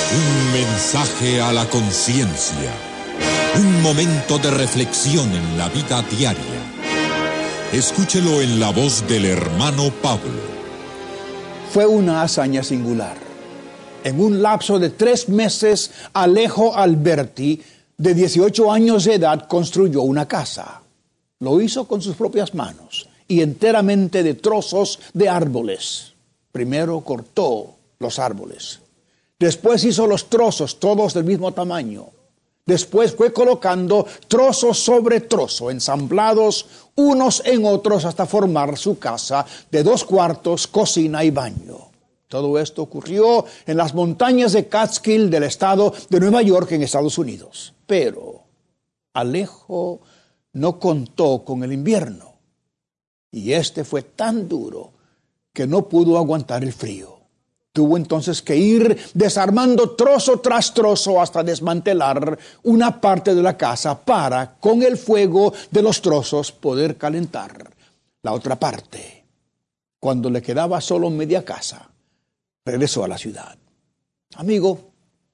Un mensaje a la conciencia. Un momento de reflexión en la vida diaria. Escúchelo en la voz del hermano Pablo. Fue una hazaña singular. En un lapso de 3 meses, Alejo Alberti, de 18 años de edad, construyó una casa. Lo hizo con sus propias manos y enteramente de trozos de árboles. Primero cortó los árboles. Después hizo los trozos, todos del mismo tamaño. Después fue colocando trozo sobre trozo, ensamblados unos en otros hasta formar su casa de 2 cuartos, cocina y baño. Todo esto ocurrió en las montañas de Catskill del estado de Nueva York, en Estados Unidos. Pero Alejo no contó con el invierno. Y este fue tan duro que no pudo aguantar el frío. Tuvo entonces que ir desarmando trozo tras trozo hasta desmantelar una parte de la casa para, con el fuego de los trozos, poder calentar la otra parte. Cuando le quedaba solo media casa, regresó a la ciudad. Amigo,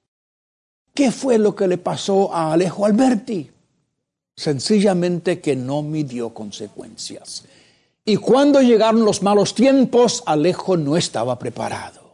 ¿qué fue lo que le pasó a Alejo Alberti? Sencillamente que no midió consecuencias. Y cuando llegaron los malos tiempos, Alejo no estaba preparado.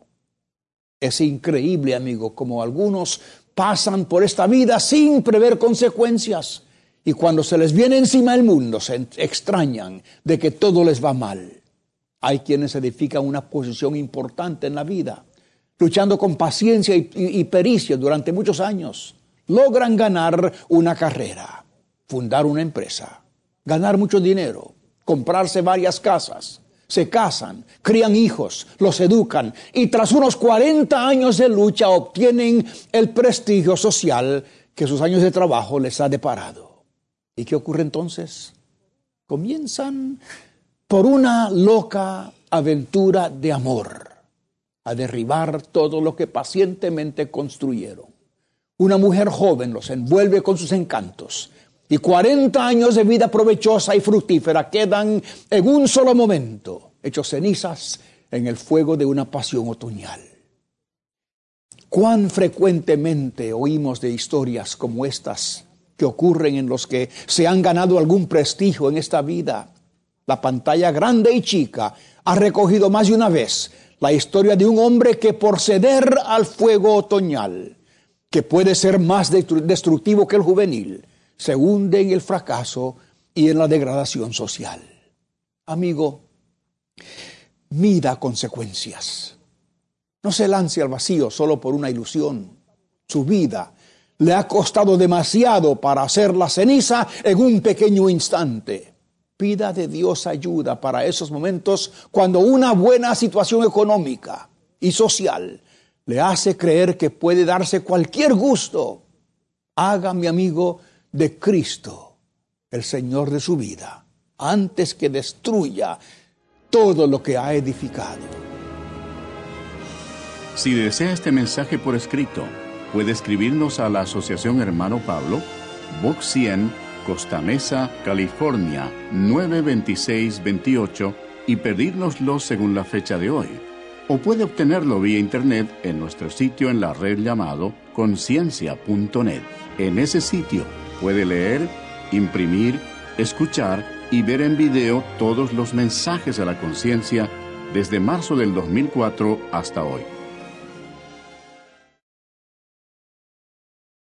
Es increíble, amigo, como algunos pasan por esta vida sin prever consecuencias. Y cuando se les viene encima el mundo, se extrañan de que todo les va mal. Hay quienes edifican una posición importante en la vida, luchando con paciencia y pericia durante muchos años. Logran ganar una carrera, fundar una empresa, ganar mucho dinero, comprarse varias casas. Se casan, crían hijos, los educan y tras unos 40 años de lucha obtienen el prestigio social que sus años de trabajo les ha deparado. ¿Y qué ocurre entonces? Comienzan por una loca aventura de amor a derribar todo lo que pacientemente construyeron. Una mujer joven los envuelve con sus encantos. Y 40 años de vida provechosa y fructífera quedan en un solo momento, hechos cenizas en el fuego de una pasión otoñal. ¿Cuán frecuentemente oímos de historias como estas que ocurren en los que se han ganado algún prestigio en esta vida? La pantalla grande y chica ha recogido más de una vez la historia de un hombre que por ceder al fuego otoñal, que puede ser más destructivo que el juvenil, se hunde en el fracaso y en la degradación social. Amigo, mida consecuencias. No se lance al vacío solo por una ilusión. Su vida le ha costado demasiado para hacerla ceniza en un pequeño instante. Pida de Dios ayuda para esos momentos cuando una buena situación económica y social le hace creer que puede darse cualquier gusto. Haga, mi amigo, de Cristo el Señor de su vida, antes que destruya todo lo que ha edificado. Si desea este mensaje por escrito, puede escribirnos a la Asociación Hermano Pablo, Box 100, Costa Mesa, California, 92628 y pedírnoslo según la fecha de hoy. O puede obtenerlo vía internet en nuestro sitio en la red llamado conciencia.net. En ese sitio puede leer, imprimir, escuchar y ver en video todos los mensajes a la conciencia desde marzo del 2004 hasta hoy.